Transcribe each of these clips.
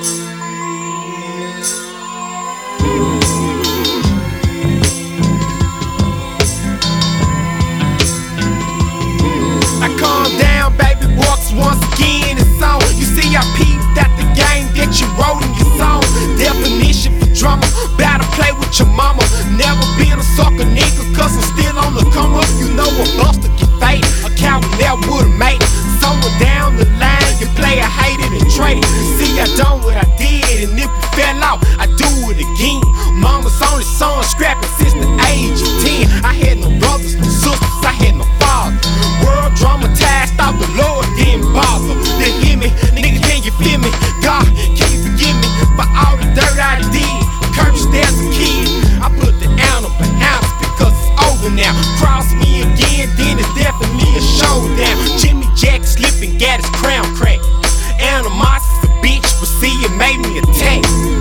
I calm down, baby, walks once again, it's on. You see, I peeped at the game that you wrote in your song. Definition for drama, better play with your mama. Never been a sucker nigga, cause I'm still on the come up. You know a buster get faded, a coward never would've made it. Somewhere down the line, you play a hated and traded. See, I done what I did, and if you fell out, I do it again. Mama's only son, scrapping since the age of 10. I had no brothers, no sisters, I had no father. World traumatized, thought the Lord didn't bother. They hear me, nigga, can you feel me? God, can you forgive me for all the dirt I did? Cursed as a kid, I put the animal behind us because it's over now. Cross me again, then it's definitely a showdown. Jimmy Jack slipping, got his crown cracked. Animosity, bitch, but see, it made me attack.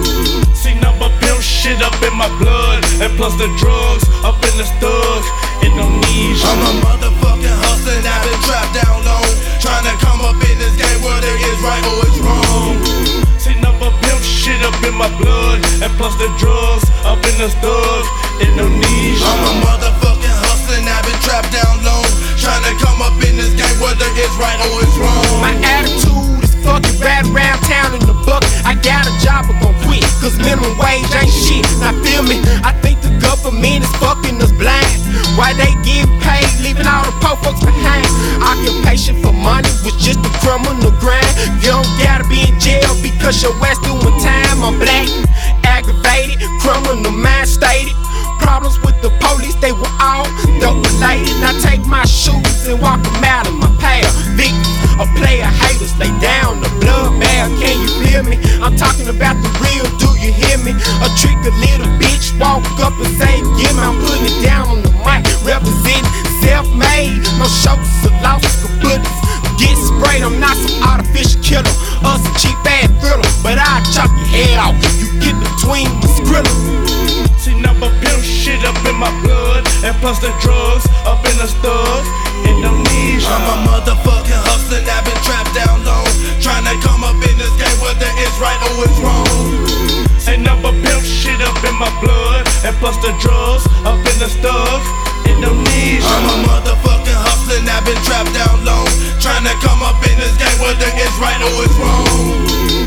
See, number pimp shit up in my blood, and plus the drugs up in the stug. Indonesia. I'm a motherfucking hustler, and I've been trapped down long, trying to come up in this game where there is right or it's wrong. See, number pimp shit up in my blood, and plus the drugs up in the stug. Indonesia. I'm a motherfucking hustler, and I've been trapped down long, trying to come up in this game whether it's right or it's wrong. My attitude is fucking right around town in the buck. I got a job, but gon' quit, cause minimum wage ain't shit. Now feel me, I think the government is fucking us blind. Why they get paid, leaving all the poor folks behind? Occupation for money was just a criminal grind. You don't gotta be in jail because your ass doing time. I'm black, aggravated, criminal mind stated. Problems with the police, they were all dope related. I take my shoes and walk them out of my path. Victims of player haters, lay down the blood bath. Can you feel me? I'm talking about the real, do you hear me? A trick a little bitch, walk up and say, give me. I'm putting it down on the mic, representing self-made. No shows or losses, bullets get sprayed. I'm not some artificial killer, us a cheap ass thriller, but I'll chop your head off if you get between the skriller. See, number pimp shit up in my blood, and plus the drugs up in the stug. Indonesia. I'm a motherfucking hustler, and I've been trapped down long, trying to come up in this game whether it's right or it's wrong. Say, number pimp shit up in my blood, and plus the drugs up in the stug. Indonesia. I'm a motherfucking hustler, and I've been trapped down long, trying to come up in this game whether it's right or it's wrong.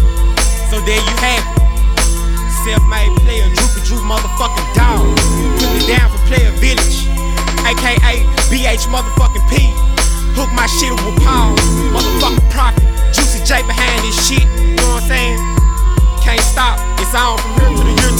So there you have it. Self-made player, Drew motherfucking dog. Put it down for Player Village, aka BH motherfucking P. Hook my shit with Paul, motherfucking Prophet. Juicy J behind this shit, you know what I'm saying? Can't stop, it's on from here to the year